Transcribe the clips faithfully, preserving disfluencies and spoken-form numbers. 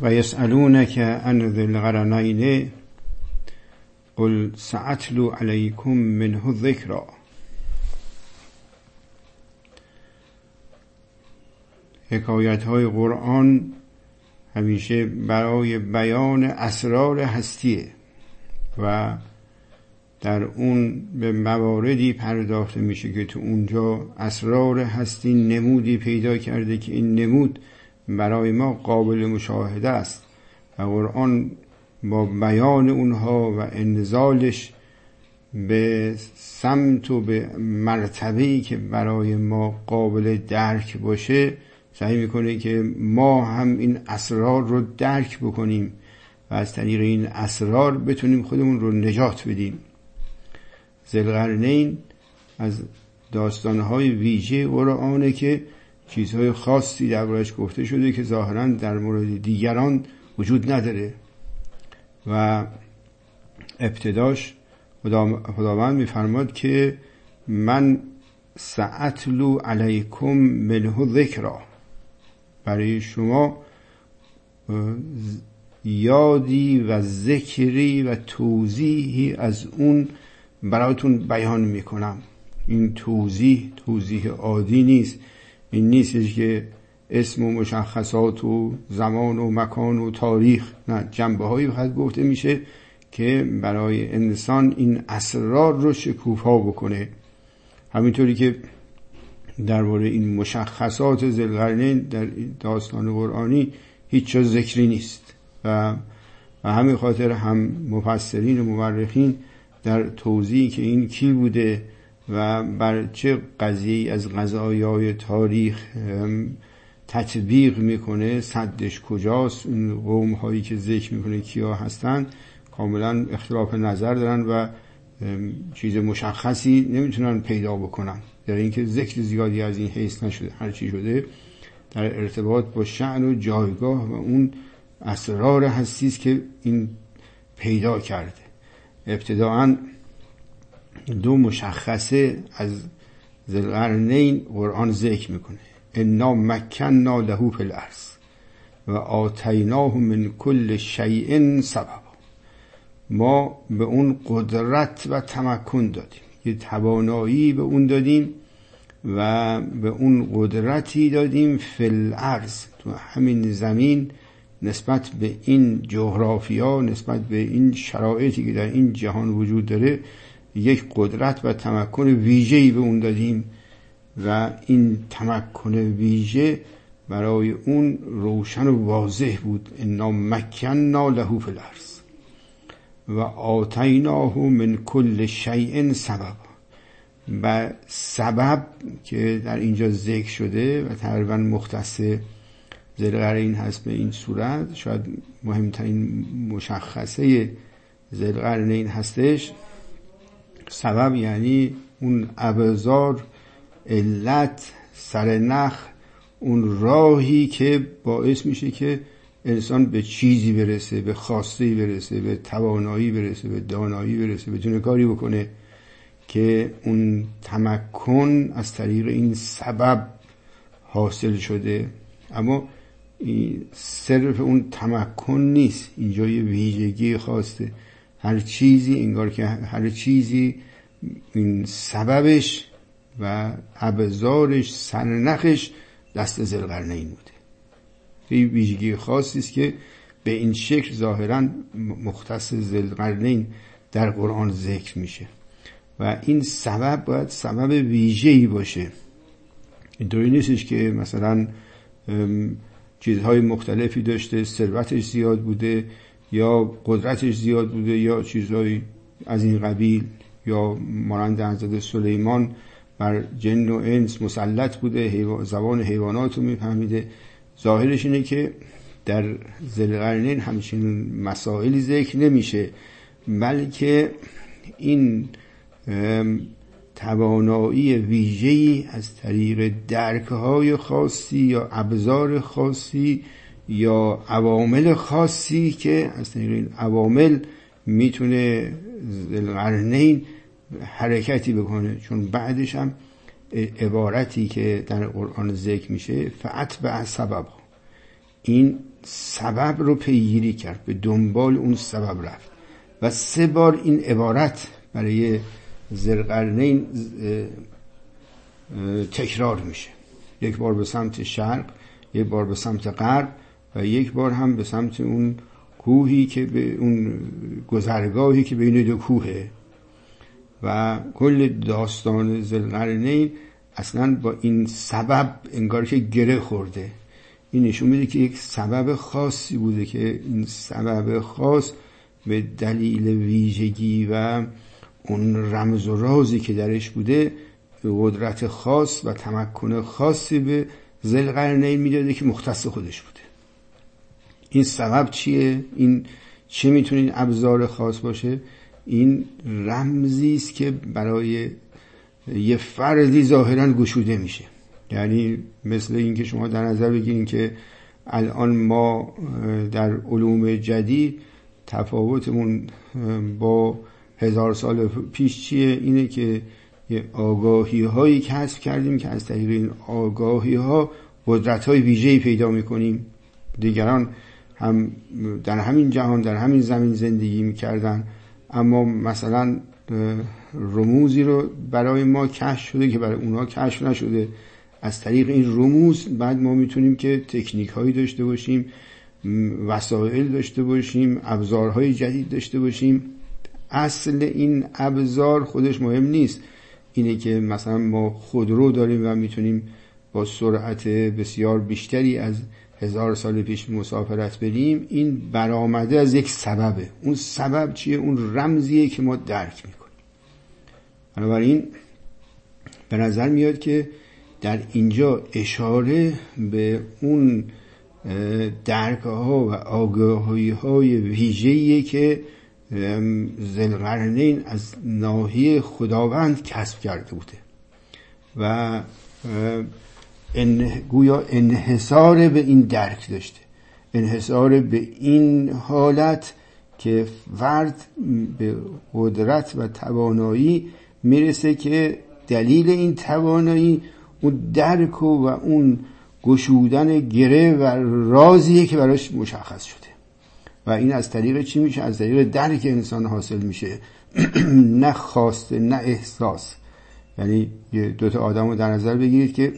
و یسألونک عن ذی القرنین قل سأتلو علیکم منه ذکرا. حکایت های قرآن همیشه برای بیان اسرار هستیه و در اون به مواردی پرداخته میشه که تو اونجا اسرار هستی نمودی پیدا کرده که این نمود برای ما قابل مشاهده است و قرآن با بیان اونها و انزالش به سمت و به مرتبه‌ای که برای ما قابل درک باشه سعی میکنه که ما هم این اسرار رو درک بکنیم و از طریق این اسرار بتونیم خودمون رو نجات بدیم. ذوالقرنین از داستانهای ویژه قرآنه که چیزهای خاصی دربارش گفته شده که ظاهراً در مورد دیگران وجود نداره و ابتداش خدا خداوند میفرماد که من سأتلو علیکم منه ذکرا، برای شما یادی و ذکری و توضیحی از اون براتون بیان میکنم. این توضیح توضیح عادی نیست، این نیستش که اسم و مشخصات و زمان و مکان و تاریخ، نه، جنبه هایی فقط گفته میشه که برای انسان این اسرار رو شکوفا بکنه. همینطوری که درباره این مشخصات ذوالقرنین در داستان قرآنی هیچ چیز ذکری نیست و و همین خاطر هم مفسرین و مورخین در توضیحی که این کی بوده و بر چه قضیه از قضایای تاریخ تطبیق میکنه، صدش کجاست، این قوم هایی که ذکر میکنه کیا هستن، کاملا اختلاف نظر دارن و چیز مشخصی نمیتونن پیدا بکنن، در اینکه ذکر زیادی از این حیث نشده. هر چی شده در ارتباط با شأن و جایگاه و اون اسرار هستیست که این پیدا کرده. ابتداعاً دو مشخصه از ذوالقرنین قرآن ذکر میکنه: انا مکننا له فی الارض و آتیناه من کل شیء سببا. ما به اون قدرت و تمکن دادیم، یه توانایی به اون دادیم و به اون قدرتی دادیم فی الارض، تو همین زمین، نسبت به این جغرافیا، نسبت به این شرایطی که در این جهان وجود داره، یک قدرت و تمکن ویژه‌ای به اون دادیم و این تمکن ویژه برای اون روشن و واضح بود. انا مکننا له فی الارض و آتیناه من کل شیء سببا. و سبب که در اینجا ذکر شده و تقریبا مختص ذوالقرنین هست به این صورت، شاید مهمترین مشخصه ذوالقرنین هستش. سبب یعنی اون ابزار، علت، سرنخ، اون راهی که باعث میشه که انسان به چیزی برسه، به خواسته‌ای برسه، به توانایی برسه، به دانایی برسه، بتونه کاری بکنه، که اون تمکن از طریق این سبب حاصل شده. اما صرف اون تمکن نیست، اینجا یه ویژگی خاصه. هر چیزی انگار که هر چیزی این سببش و ابزارش، سرنخش دست ذوالقرنین بوده. این ویژگی خاصی است که به این شکل ظاهراً مختص ذوالقرنین در قرآن ذکر میشه و این سبب باید سبب ویژه‌ای باشه. اینطوری نیستش که مثلا چیزهای مختلفی داشته، ثروتش زیاد بوده یا قدرتش زیاد بوده یا چیزهای از این قبیل، یا مانند حضرت سلیمان بر جن و انس مسلط بوده، حیوان، زبان حیوانات رو میفهمیده. ظاهرش اینه که در ذوالقرنین همچین مسائلی ذکر نمیشه، بلکه این توانایی ویژه‌ای از طریق درک‌های خاصی یا ابزار خاصی یا عوامل خاصی که از طریق این عوامل میتونه ذوالقرنین حرکتی بکنه. چون بعدش هم عبارتی که در قرآن ذکر میشه فأتبع سببا، این سبب رو پیگیری کرد، به دنبال اون سبب رفت و سه بار این عبارت برای ذوالقرنین تکرار میشه. یک بار به سمت شرق، یک بار به سمت غرب و یک بار هم به سمت اون کوهی که به اون گذرگاهی که بین دو کوهه. و کل داستان ذوالقرنین اصلا با این سبب انگار که گره خورده. این نشون میده که یک سبب خاصی بوده که این سبب خاص به دلیل ویژگی و اون رمز و رازی که درش بوده قدرت خاص و تمکن خاصی به ذوالقرنین میداده که مختص خودش بوده. این سبب چیه؟ این چه میتونه این ابزار خاص باشه؟ این رمزی است که برای یه فردی ظاهرا گشوده میشه. یعنی مثل این که شما در نظر بگیرین که الان ما در علوم جدید تفاوتمون با هزار سال پیش چیه؟ اینه که یه آگاهی هایی کسب کردیم که از طریق این آگاهی ها قدرت های ویژه‌ای پیدا میکنیم. دیگران هم در همین جهان در همین زمین زندگی میکردن، اما مثلا رموزی رو برای ما کشف شده که برای اونها کشف نشده. از طریق این رموز بعد ما میتونیم که تکنیک هایی داشته باشیم، وسایل داشته باشیم، ابزارهای جدید داشته باشیم. اصل این ابزار خودش مهم نیست. اینه که مثلا ما خودرو داریم و میتونیم با سرعت بسیار بیشتری از هزار سال پیش مسافرت بریم. این برآمده از یک سببه. اون سبب چیه؟ اون رمزیه که ما درک میکنیم. بنابراین به نظر میاد که در اینجا اشاره به اون درک‌ها و آگاهی‌های ویژه‌ایه که ذوالقرنین از ناحیه خداوند کسب کرده بوده و ان گویا انحصار به این درک داشته، انحصار به این حالت که فرد به قدرت و توانایی میرسه که دلیل این توانایی اون درک و اون گشودن گره و رازیه که براش مشخص شده. و این از طریق چی میشه؟ از طریق درک انسان حاصل میشه، نه خواسته نه احساس. یعنی دو تا آدم رو در نظر بگیرید که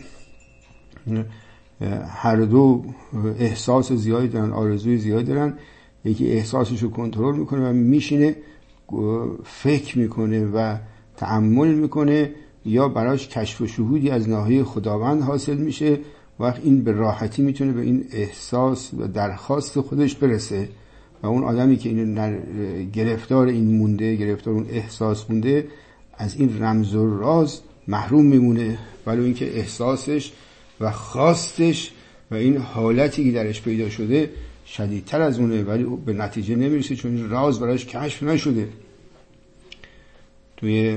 هر دو احساس زیادی دارن، آرزوی زیادی دارن. یکی احساسش رو کنترل میکنه و میشینه فکر میکنه و تأمل میکنه، یا براش کشف و شهودی از ناحیه خداوند حاصل میشه. وقت این به راحتی میتونه به این احساس و درخواست خودش برسه. و اون آدمی که اینو گرفتار این مونده، گرفتار اون احساس مونده، از این رمز و راز محروم میمونه، ولی اینکه احساسش و خواستش و این حالتی که درش پیدا شده شدیدتر از اونه، ولی به نتیجه نمیرسه چون این راز براش کشف نشده. توی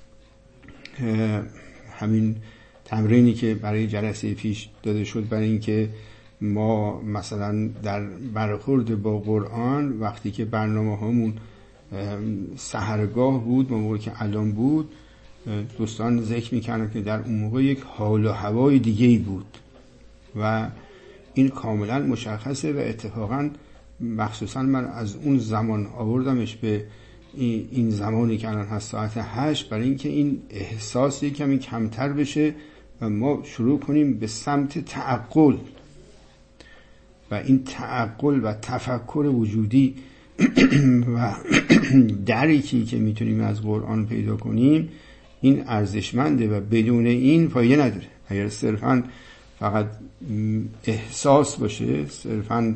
همین تمرینی که برای جلسه پیش داده شد برای اینکه ما مثلا در برخورد با قرآن وقتی که برنامه هامون سحرگاه بود، موقعی که الان بود، دوستان ذکر میکردن که در اون موقع یک حال و هوای دیگه‌ای بود و این کاملا مشخصه و اتفاقا مخصوصا من از اون زمان آوردمش به این زمانی که الان هست ساعت هشت، برای اینکه این احساس کمی کمتر بشه و ما شروع کنیم به سمت تعقل و این تعقل و تفکر وجودی و درکی که میتونیم از قرآن پیدا کنیم. این ارزشمنده و بدون این فایده نداره. اگر صرفا فقط احساس باشه، صرفا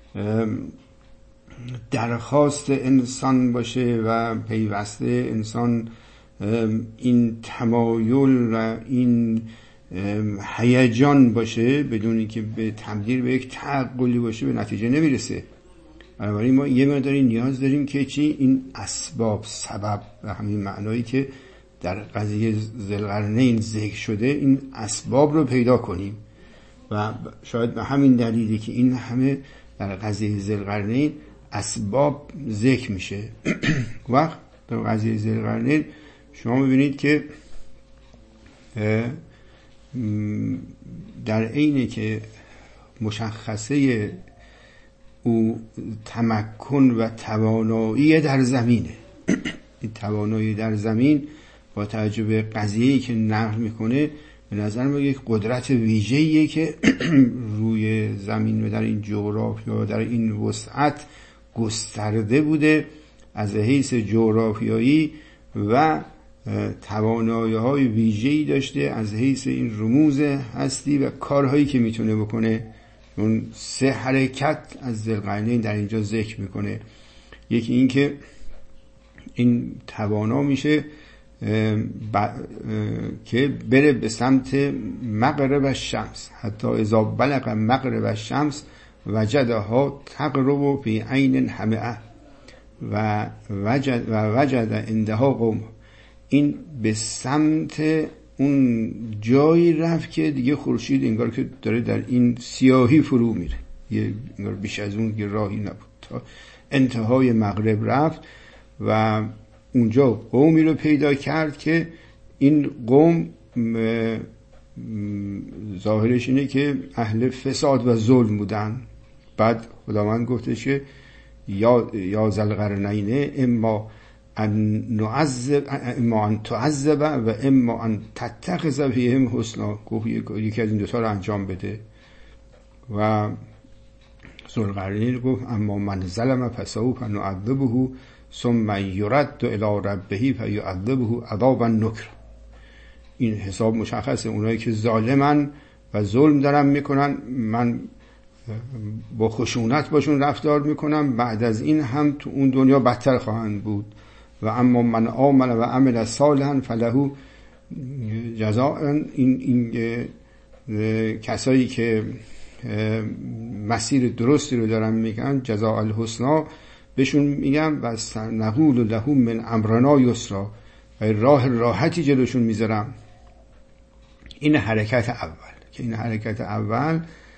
درخواست انسان باشه و پیوسته انسان این تمایل و این هیجان باشه بدونی که به تبدیل به یک تعقلی باشه، به نتیجه نمیرسه. بنابراین ما یه مقداری نیاز داریم که چی؟ این اسباب، سبب، و همین معنایی که در قضیه ذوالقرنین ذکر شده، این اسباب رو پیدا کنیم. و شاید به همین دلیلی که این همه در قضیه ذوالقرنین اسباب ذکر میشه. وقت در قضیه ذوالقرنین شما میبینید که در عینه که مشخصه او تمکن و توانایی در زمینه. این توانایی در زمین با توجه به قضیه‌ای که نقل میکنه به نظر من یک قدرت ویژه‌ایه که روی زمین و در این جغرافیا و در این وسعت گسترده بوده، از حیث جغرافیایی و توانایی‌های ویژه‌ای داشته از حیث این رموز هستی و کارهایی که میتونه بکنه. اون سه حرکت از ذوالقرنین در اینجا ذکر میکنه. یکی این که این توانا میشه ب... که بره به سمت مغرب الشمس، حتی اذا بلغ مغرب الشمس وجدها تغرب فی عین حمئه و وجد و وجد عندها قوم. این به سمت اون جایی رفت که دیگه خورشید انگار که داره در این سیاهی فرو میره، یه انگار بیش از اون یه راهی نبود، تا انتهای مغرب رفت و اونجا قومی رو پیدا کرد که این قوم ظاهرش اینه که اهل فساد و ظلم بودن. بعد خداوند گفتش که یا یا ذوالقرنین اما ان نعذب اما ان تعذب و اما ان تتخذ فیهم حسنا. گفت یکی از این دو تا رو انجام بده. و ذوالقرنین گفت اما من ظلم فسوف نعذبه ثم یرد الی ربه فیعذبه عذابا نکرا. این حساب مشخصه، اونایی که ظالمن و ظلم دارن میکنن من با خشونت باشون رفتار میکنم، بعد از این هم تو اون دنیا بدتر خواهند بود. و اما من آمن و عمل صالحا فله جزاء. این این کسایی که مسیر درستی رو دارن میگن جزاء الحسنا، بهشون میگم و نقول له من امرنا یسرا، راه راحتی جلوشون میذارم. این حرکت اول که این حرکت اول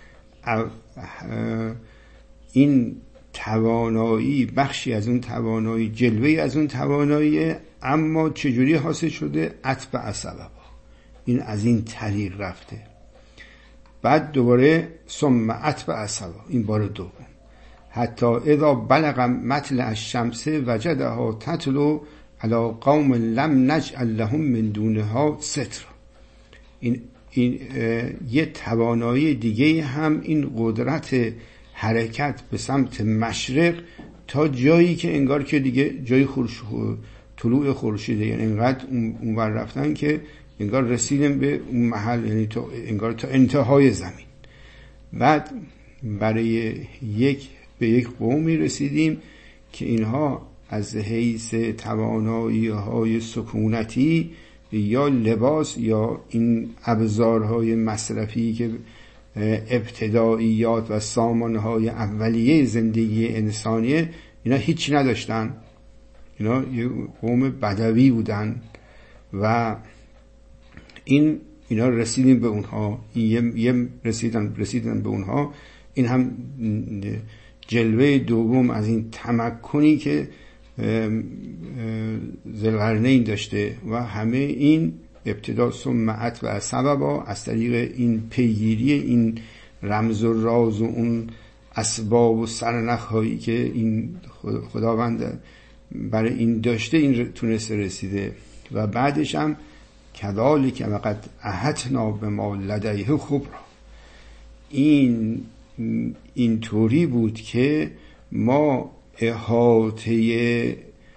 این توانایی بخشی از اون توانایی، جلوه‌ای از اون توانایی، اما چجوری حاصل شده؟ اتبع سببا، این از این طریق رفته. بعد دوباره ثم اتبع سببا، این بار دوم، حتی اذا بلغ مطلع الشمس وجدها تطلع علی قوم لم نجعل لهم من دونها سترا. این این یه توانایی دیگه هم این قدرت حرکت به سمت مشرق تا جایی که انگار که دیگه جای خورشید طلوع خورشیده، یعنی انقدر اونور رفتن که انگار رسیدن به اون محل، یعنی تا انگار تا انتهای زمین. بعد برای یک به یک قومی رسیدیم که اینها از حیث توانایی‌های سکونتی یا لباس یا این ابزارهای مصرفی که ابتداییات و سامانهای اولیه زندگی انسانیه، اینا هیچ نداشتن. اینا یه قوم بدوی بودن و این اینا رسیدیم به اونها، این یه رسیدن رسیدن به اونها. این هم جلوه دوم از این تمکنی که ذوالقرنین داشته و همه این ابتدا سمعت و سببا از طریق این پیگیری این رمز و راز و اون اسباب و سرنخ هایی که این خداوند برای این داشته، این تونسته رسیده. و بعدش هم کذالک وقد احطنا بما لدیه خبرا، این این طوری بود که ما احاطه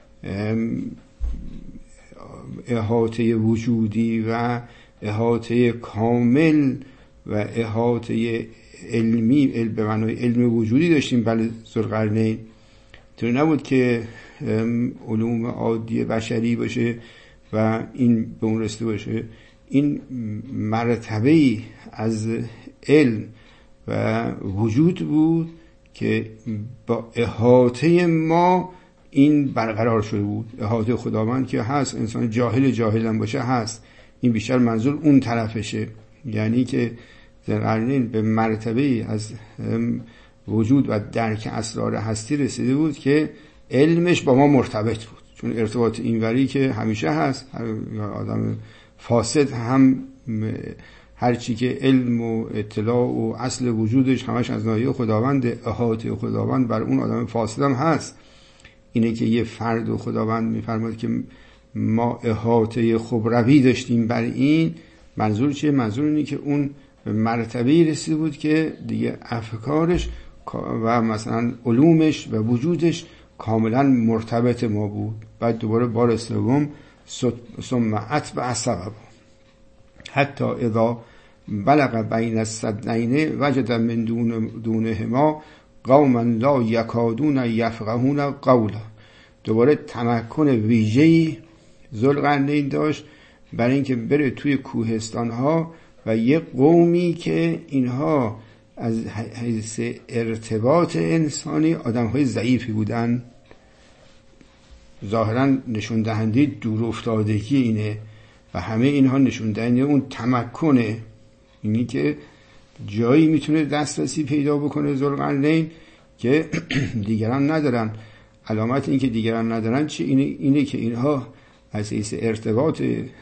احاطه وجودی و احاطه کامل و احاطه علمی به معنای علم وجودی داشتیم. بله ذوالقرنین طوری نبود که علوم عادی بشری باشه و این به اون رسیده باشه. این مرتبه‌ای از علم و وجود بود که با احاطه ما این برقرار شده بود. احاطه خداوند که هست، انسان جاهل جاهل هم باشه هست، این بیشتر منظور اون طرفشه. یعنی که ذوالقرنین به مرتبه از وجود و درک اسرار هستی رسیده بود که علمش با ما مرتبط بود، چون ارتباط اینوری که همیشه هست. آدم فاسد هم هرچی که علم و اطلاع و اصل وجودش همش از ناحیه خداوند، احاطه خداوند بر اون آدم فاسد هم هست. اینه که یه فرد و خداوند میفرماد که ما احاطه خبروی داشتیم بر این. منظور چیه؟ منظور اینه که اون مرتبه‌ای رسیده بود که دیگه افکارش و مثلا علومش و وجودش کاملا مرتبط ما بود. بعد دوباره بار سوم ثم اتبع سببا حتی اذا بلغ بین السدین وجد من دون دونهما قوما لا یکادون یفقهون قولا. دوباره تمکن ویژه‌ای ذوالقرنین داشت برای اینکه بره توی کوهستان‌ها و یک قومی که اینها از حیث ارتباط انسانی آدم‌های ضعیفی بودن، ظاهراً نشون دهنده دور افتادگی اینه و همه اینها نشون دهنده اون تمکنه، اینی که جایی میتونه دسترسی پیدا بکنه ذوالقرنین که دیگران ندارن. علامت این که دیگران ندارن چی؟ اینه, اینه که اینها از حیث ارتباط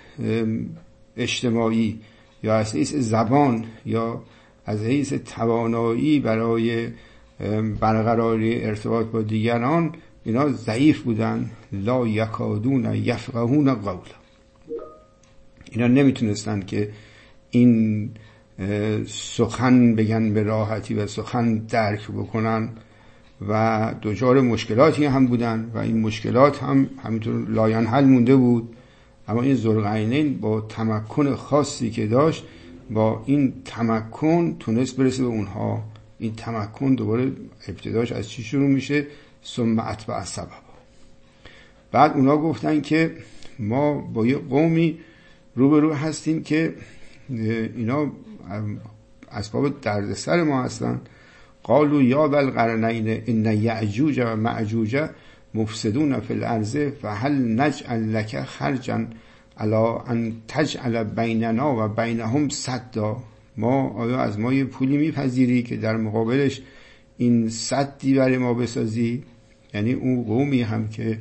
اجتماعی یا از حیث زبان یا از حیث توانایی برای برقراری ارتباط با دیگران اینا ضعیف بودن. لا یکادون یفقهون قولا، اینا نمیتونستن که این سخن بگن به راحتی و سخن درک بکنن و دچار مشکلاتی هم بودن و این مشکلات هم همینطور لاینحل مونده بود. اما این ذوالقرنین با تمکن خاصی که داشت، با این تمکن تونست برسه به اونها. این تمکن دوباره ابتداش از چی شروع میشه؟ ثم اتبع سببا. بعد اونا گفتن که ما با یه قومی روبرو هستیم که اینا اسباب دردسر ما هستن. قالوا یا ذا القرنین ان یأجوج و مأجوج مفسدون فی الارض فهل نجعل لك خرجا علی ان تجعل بیننا و بینهم سدا. ما آیا از ما یه پولی میپذیری که در مقابلش این سدی برای ما بسازی؟ یعنی اون قومی هم که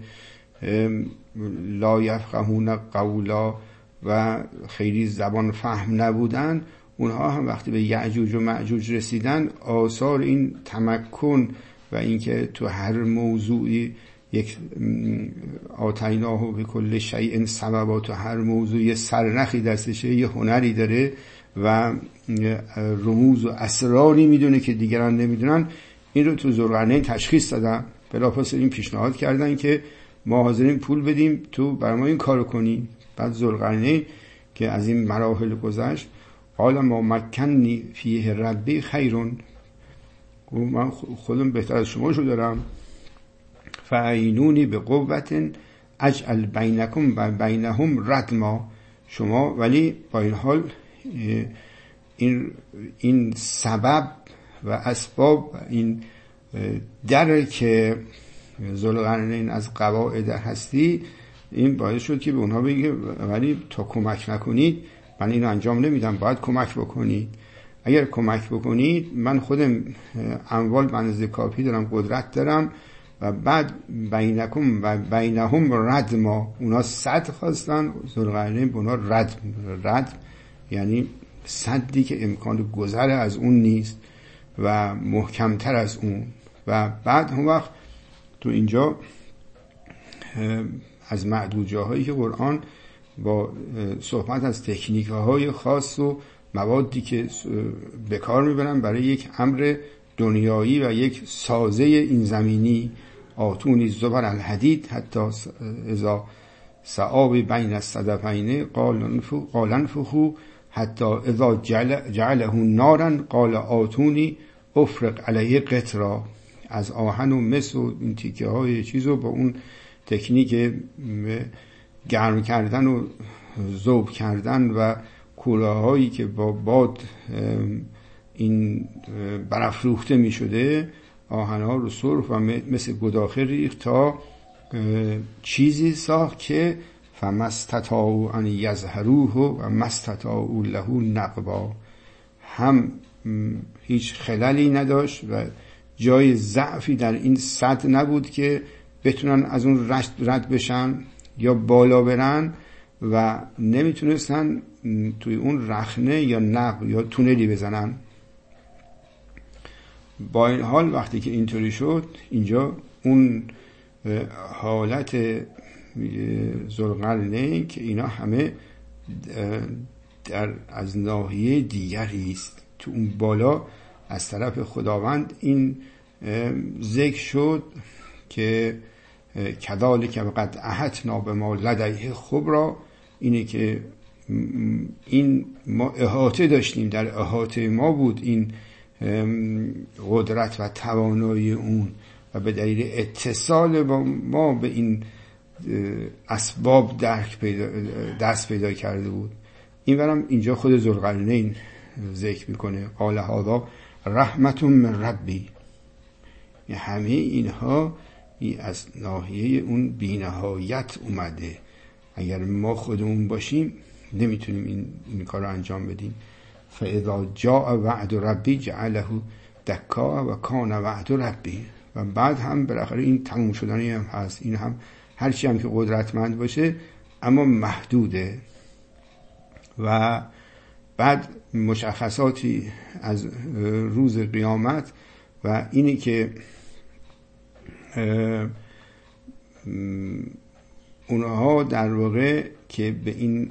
لا یفقهون قولا و خیلی زبان فهم نبودن، اونها هم وقتی به یأجوج و مأجوج رسیدن آثار این تمکن و اینکه تو هر موضوعی یک آتیناه به کل شیء سببا، تو هر موضوعی سرنخی دستشه، یه هنری داره و رموز و اسراری میدونه که دیگران نمیدونن. این رو تو ذوالقرنین تشخیص دادن. بلافاصله این پیشنهاد کردن که ما حاضرین پول بدیم تو برای ما این کارو کنی. بعد ذوالقرنین که از این مراحل گذشت قال ما مکنی فیه ربی خیرون، من خودم بهتر از شما شو دارم، فعینونی به قوت اجعل بینکم و بینهم ردما. شما ولی با این حال این این سبب و اسباب، این درک ذوالقرنین از قواعد هستی، این باعث شد که به اونها بگه ولی تا کمک نکنید من اینو انجام نمیدم، باید کمک بکنید. اگر کمک بکنید من خودم اموال بنزه کافی دارم، قدرت دارم و بعد بینکم و بینهم رد ما. اونا صد خواستن، ذوالقرنین به اونا رد رد یعنی صدی که امکان گذر از اون نیست و محکمتر از اون. و بعد هم وقت تو اینجا از معدود جاهایی که قرآن با صحبت از تکنیک های خاص و موادی که به کار میبرن برای یک امر دنیایی و یک سازه این زمینی، آتونی زبر الحدید حتی اذا سعاب بین الصدفین قال انفخوا حتی اذا جعله نارا قال آتونی افرق علیه قطرا. از آهن و مس و این تیکه های چیزو با اون تکنیک گرم کردن و ذوب کردن و کوره هایی که با باد این برافروخته می شده، آهن ها رو سرخ و مثل گداخه ریخت تا چیزی ساخت که فمستطاعوا ان یظهروه و مستطاعوا له نقبا. هم هیچ خللی نداشت و جای ضعفی در این سد نبود که بتونن از اون رد بشن یا بالا برن و نمیتونستن توی اون رخنه یا نقب یا تونلی بزنن. با این حال وقتی که اینطوری شد، اینجا اون حالت ذوالقرنین که اینا همه در از ناحیه دیگری است. تو اون بالا از طرف خداوند این ذکر شد که کذالک وقد احطنا بما لدیه خبرا، اینه که این ما احاطه داشتیم، در احاطه ما بود این قدرت و توانایی اون، و به دلیل اتصال با ما به این اسباب درک پیدا دست پیدا کرده بود. این برم اینجا خود ذوالقرنین ذکر میکنه قال هذا رحمت من ربی، همه اینها از ناحیه اون بی‌نهایت اومده. اگر ما خودمون باشیم نمیتونیم این, این کار رو انجام بدیم. فاذا جاء وعد ربی جعله دکا و کان وعد ربی. و بعد هم بالاخره این تموم شدنی هم هست. این هم هرچی هم که قدرتمند باشه اما محدوده. و بعد مشخصاتی از روز قیامت و اینی که اونها در واقع که به این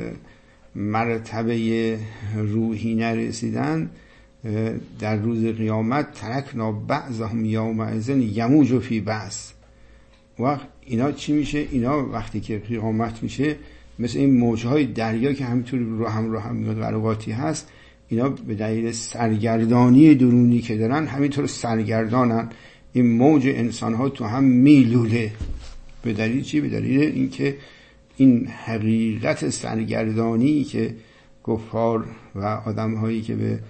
مرتبه روحی نرسیدن، در روز قیامت ترکنا بعضهم یومئذ یموج فی بعض. وقت اینا چی میشه؟ اینا وقتی که قیامت میشه مثل این موجهای دریا که همینطور رو هم رو هم میاد غرقاتی هست، اینا به دلیل سرگردانی درونی که دارن همینطور سرگردانن. این موج انسان ها تو هم میلوله. به دلیل چی؟ به دلیل اینکه این حقیقت سرگردانی که کفار و آدم هایی که به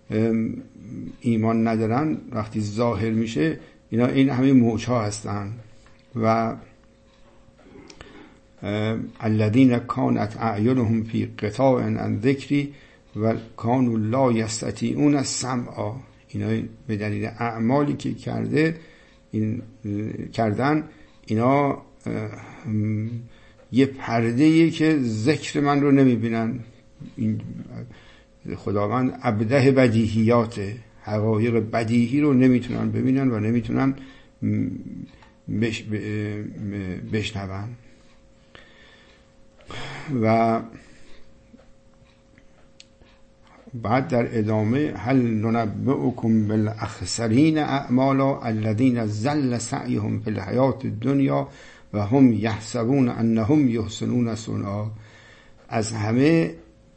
ایمان ندارن وقتی ظاهر میشه، اینا این همه موج ها هستن. و الذين كانت اعینهم فی غطاء عن ذکری و کانوا لا یستطیعون السمع. اینا به دلیل اعمالی که کرده این کردن، اینا یه پرده‌ایه که ذکر من رو نمیبینن. این خداوند ابده بدیهیات، حقایق بدیهی رو نمیتونن ببینن و نمیتونن بش بشنون. و بعد در ادامه هل ننبئکم بالاخسرین اعمالا الذین ضل سعیهم فی الحیات الدنیا و هم یحسبون انهم یحسنون صنعا. از همه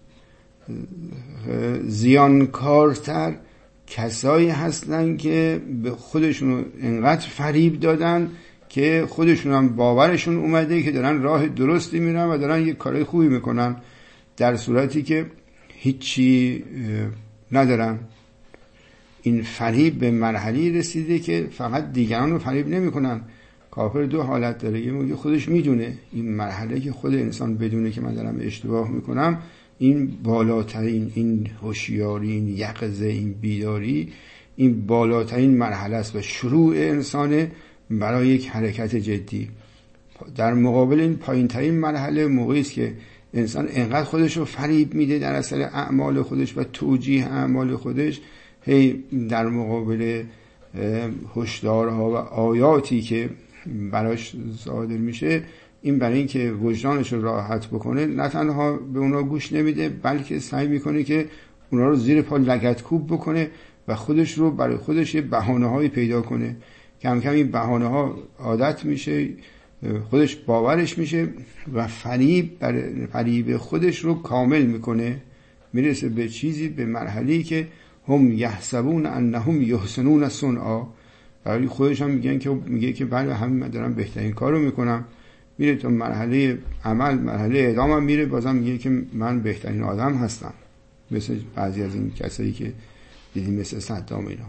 زیانکارتر کسایی هستن که به خودشون انقدر فریب دادن که خودشون هم باورشون اومده که دارن راه درستی میرن و دارن یک کارهای خوبی میکنن، در صورتی که هیچی ندارن. این فریب به مرحله رسیده که فقط دیگران رو فریب نمی کنن. کافر دو حالت داره، یه موقع خودش میدونه این مرحله که خود انسان بدونه که من دارم اشتباه میکنم، این بالاترین، این هوشیاری، این یقظه، این بیداری، این بالاترین مرحله است و شروع انسان برای یک حرکت جدی. در مقابل این پایینترین مرحله موقعی است که انسان انقدر خودش رو فریب میده در اثر اعمال خودش و توجیه اعمال خودش، هی در مقابل هشدارها و آیاتی که براش صادر میشه، این برای این که وجدانش رو راحت بکنه نه تنها به اونا گوش نمیده، بلکه سعی میکنه که اونا رو زیر پا لگدکوب بکنه و خودش رو برای خودش بهانه‌هایی پیدا کنه. کم کم این بهانه‌ها عادت میشه، خودش باورش میشه و فریب بر فریب خودش رو کامل میکنه، میرسه به چیزی، به مرحله‌ای که هم یحسبون انهم یحسنون صنعا. برای خودش هم میگن که میگه که بله همین من دارم بهترین کارو میکنم. میره تا مرحله عمل، مرحله اعدام هم میره، بازم میگه که من بهترین آدم هستم، مثل بعضی از این کسایی که دیدیم مثل صدام اینا.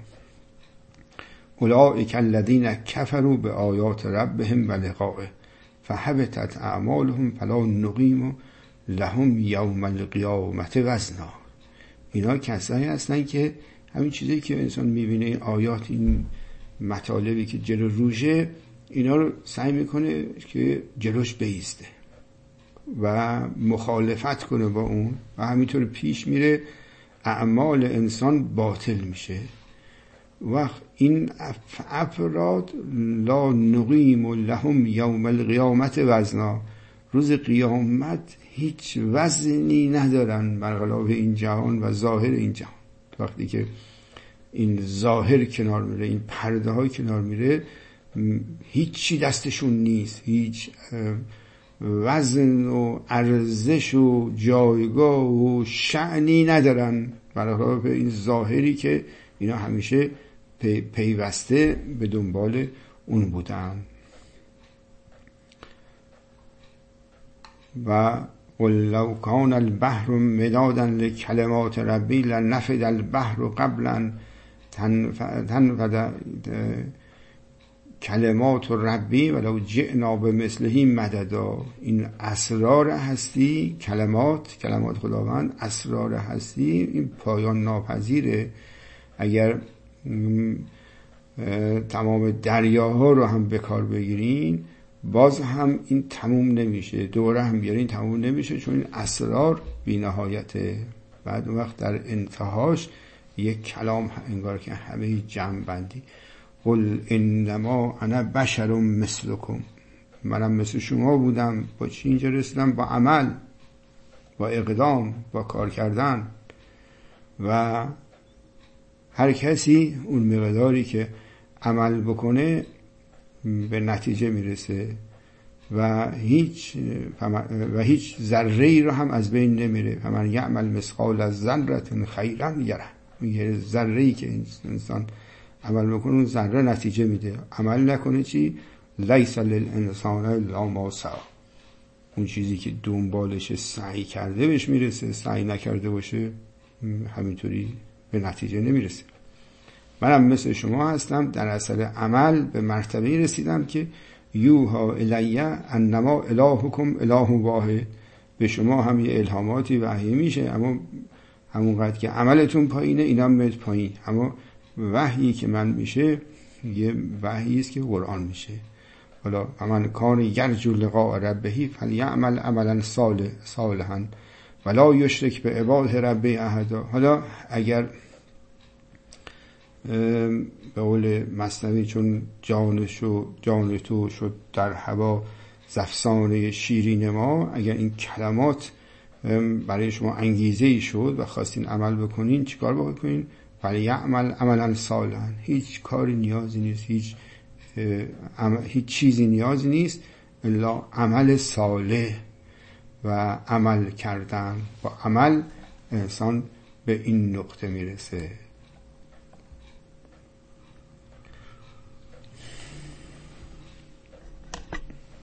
اولئک الذین کفروا بآیات ربهم و لقائه فحبطت اعمالهم فلا نقیم لهم یوم القیامة وزنا. اینا کسایی هستن که همین چیزی که انسان میبینه، این آیات، این مطالبی که جلو روشه، اینا رو سعی میکنه که جلوش بیسته. و مخالفت کنه با اون و همینطور پیش میره، اعمال انسان باطل میشه. وقت این افراد لا نقیم لهم یوم القیامت وزنا، روز قیامت هیچ وزنی ندارن برخلاف این جهان و ظاهر این جهان. وقتی که این ظاهر کنار میره، این پرده های کنار میره، هیچی دستشون نیست، هیچ وزن و ارزش و جایگاه و شأنی ندارن برخلاف این ظاهری که اینا همیشه پی پیوسته به دنبال اون بودن. و قل لو کان البحر مدادا لکلمات ربی لنفد البحر قبلا تنفد کلمات ربی ولو جئنا بمثله مددا. این اسرار هستی، کلمات کلمات خداوند، اسرار هستی، این پایان ناپذیره. اگر تمام دریاها رو هم به کار بگیرین باز هم این تموم نمیشه، دوره هم بیارین تموم نمیشه، چون این اسرار بی نهایته. بعد اون وقت در انتهاش یک کلام انگار که همه جمع بندی. قل انما انا بشر مثلکم، منم مثل شما بودم. با چی اینجا رسیدم؟ با عمل، با اقدام، با کار کردن. و هر کسی اون مقداری که عمل بکنه به نتیجه میرسه و هیچ و هیچ ذره‌ای رو هم از بین نمیره. فمن یعمل مثقال ذره خیرا یره، میگه ذره‌ای که انسان عمل بکنه اون ذره نتیجه میده. عمل نکنه چی؟ لیس للانسان الا ما سعی، اون چیزی که دنبالش سعی کرده بهش میرسه، سعی نکرده باشه همینطوری به نتیجه نمیرسه. منم مثل شما هستم، در اصل عمل به مرتبه رسیدم که یوها الیه انما الهکم اله واحد، به شما هم یه الهاماتی وحی میشه، اما همونقدر که عملتون پایینه اینم میاد پایین. اما وحیی که من میشه یه وحیی است که قرآن میشه. حالا من کان یرجو لقاء ربه فلیعمل عملا صالح صالحا ولا یشرک به عباد ربه احدا. حالا اگر به قول مثنوی چون جانشو جان تو شد در هوا زفسانه شیرین ما، اگر این کلمات برای شما انگیزه ای شد و خواستین عمل بکنین، چیکار بکنین؟ ولی یعمل عملا صالحا. هیچ کاری نیازی نیست، هیچ هیچ چیزی نیازی نیست الا عمل صالح و عمل کردن. با عمل انسان به این نقطه میرسه.